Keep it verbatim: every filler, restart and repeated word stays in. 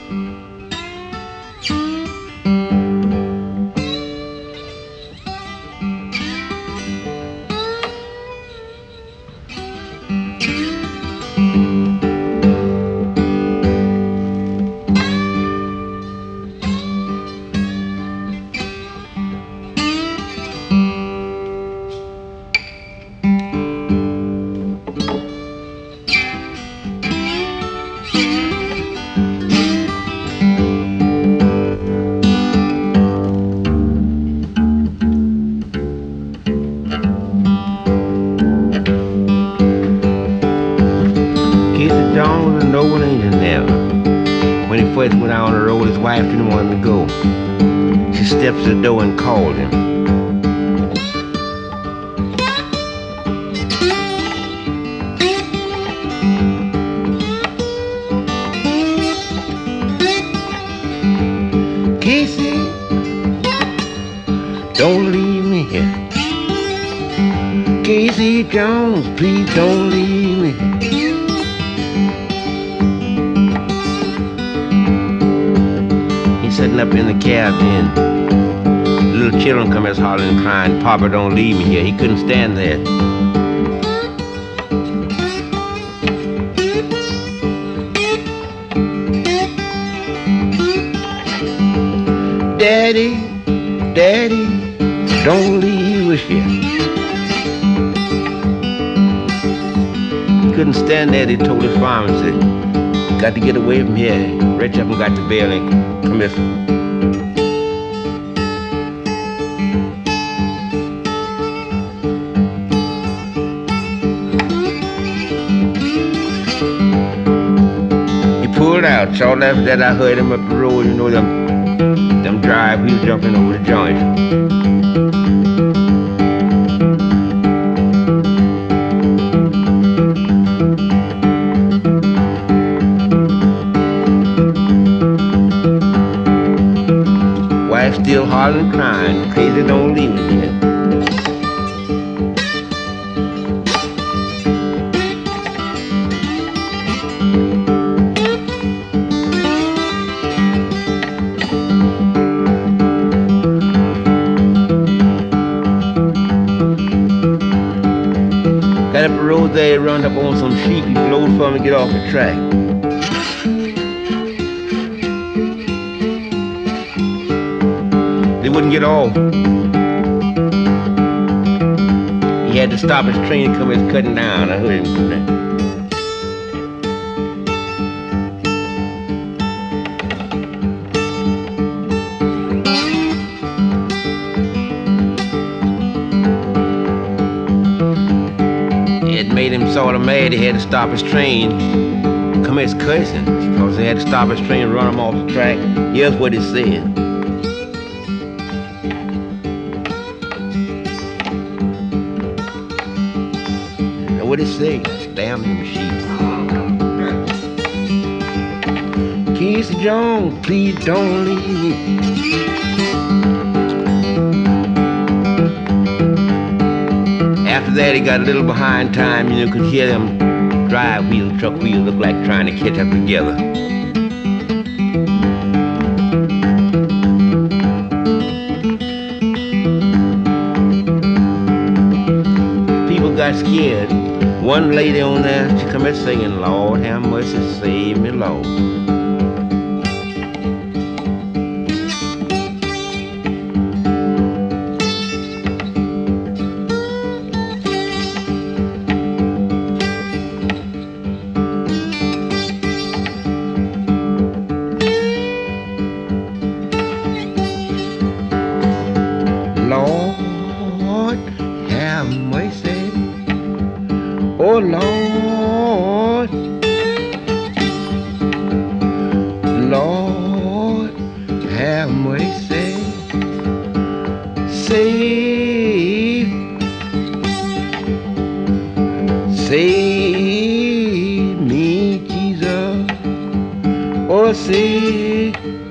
John was a noble angel now. When he first went out on the road, his wife didn't want him to go. She stepped to the door and called him. Casey, don't leave me here. Casey Jones, please don't leave me here. Sitting up in the cab, and little children come as hollering and crying, "Papa, don't leave me here." He couldn't stand that. Daddy, Daddy, don't leave us here. He couldn't stand that. He told his farmer, he said, "Got to get away from here." Reached up and got the bell and come here. He pulled out. Shortly after that, I heard him up the road. You know them, them drive wheels jumping over the joint. Still hollering, crying, "Crazy, don't leave me here." Got up the road there, run up on some sheep. He blowed for me to get off the track. They wouldn't get off. He had to stop his train to come as cutting down. I heard him do that. It made him sort of mad. He had to stop his train, come as cussing, because they had to stop his train and run him off the track. Here's what he said. What he say? Damn them sheep. Casey Jones, please don't leave me. After that, he got a little behind time. You know, could hear them drive wheels, truck wheels look like trying to catch up together. People got scared. One lady on there, she come in singing, "Lord have mercy, save me, Lord." Lord have mercy. Oh Lord, Lord have mercy, save, save me, Jesus, oh save